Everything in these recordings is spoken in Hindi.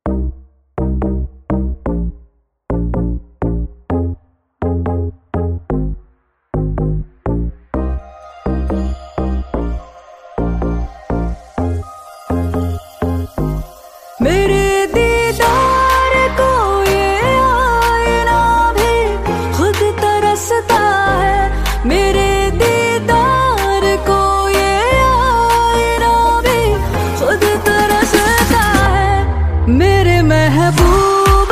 मेरे दीदार को ये आईना भी खुद तरसता है। मेरे दीदार को ये आईना भी खुद तरसता है। मेरे महबूब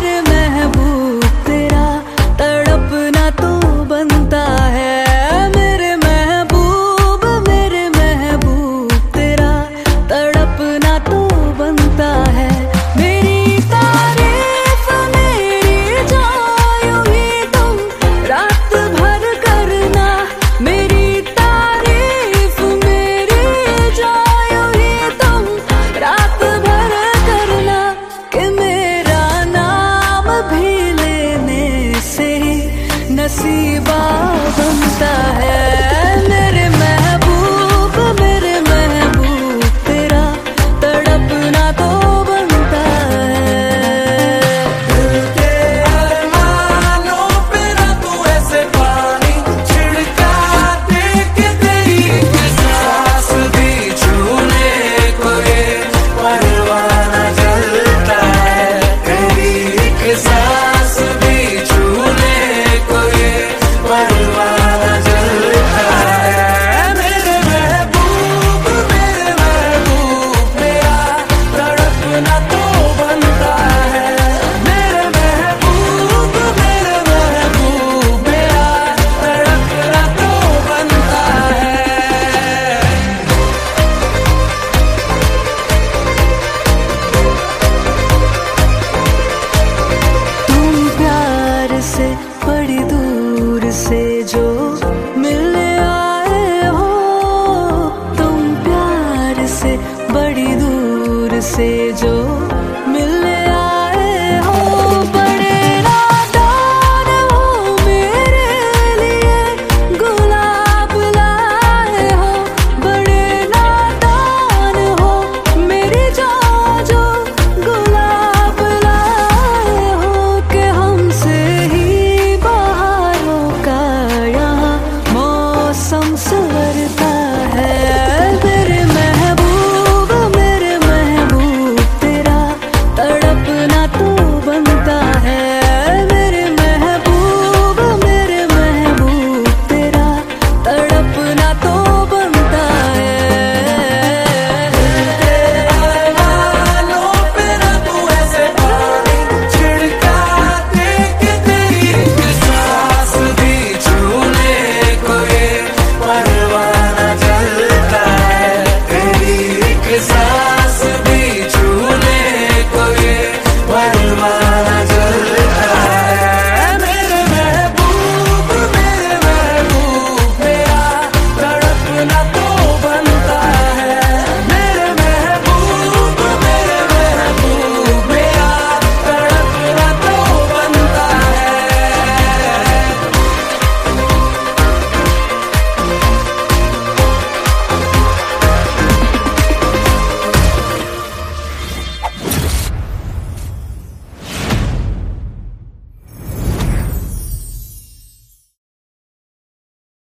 तेरा तड़पना तो बनता है। मेरे महबूब तेरा तड़पना तो बनता है। मेरी तारीफ मेरी जायो ही तुम रात भर करना। मेरी तारीफ मेरी जायो ही तुम रात भर करना। कि मेरा नाम भी लेने से ही नसीबा बनता है। मेरे महबूब तेरा तड़पना तो बनता है। दिल के अरमानों पे ना तू ऐसे पानी छिड़का दे कि तेरी सांस भी छूने को ये परवाना जलता है। तेरी एक सांस भी छूने को ये परवाना जलता है। मेरे महबूब मेरा तड़पना तो बनता है। मेरे महबूब मेरा तड़पना तो बनता है। तुम प्यार से बड़ी दूर से जो मिलने आए हो। तुम प्यार से बड़ी दूर से जो मिलने